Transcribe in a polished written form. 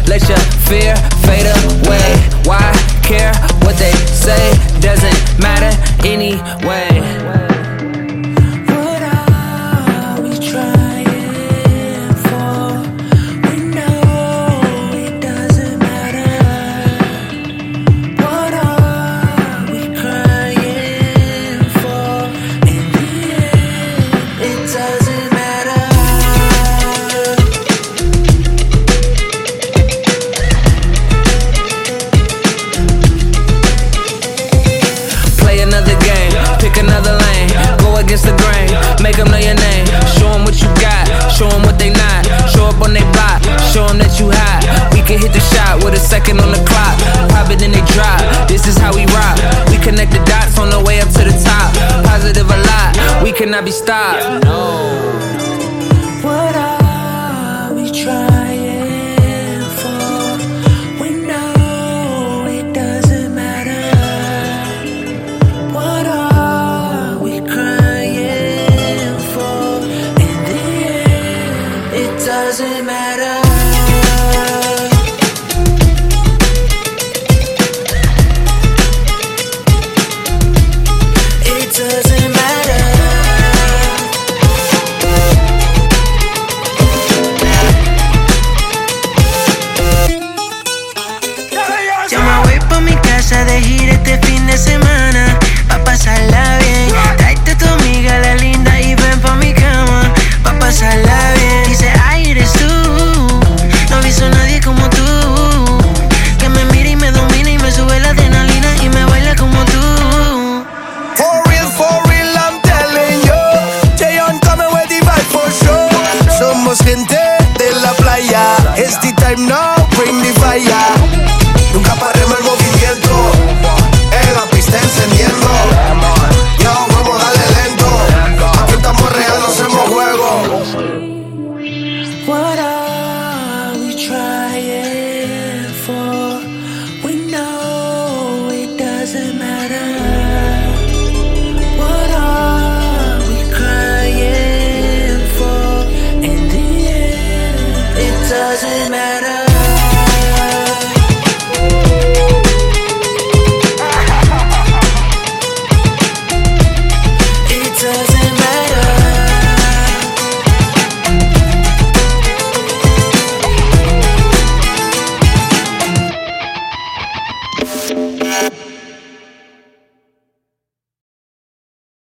let your fear fade away. Why care what they say? Doesn't matter anyway. What are we trying for? We know it doesn't matter. What are we crying for? In the end, it doesn't matter. Play another game, pick another lane, go against the grain, make them know your name. Show them what you got, show them what they not. Show up on they block, show them that you hot. We can hit the shot with a second on the clock. Pop it then they drop, this is how we rock. We connect the dots on the way up to the top. Positive a lot, we cannot be stopped.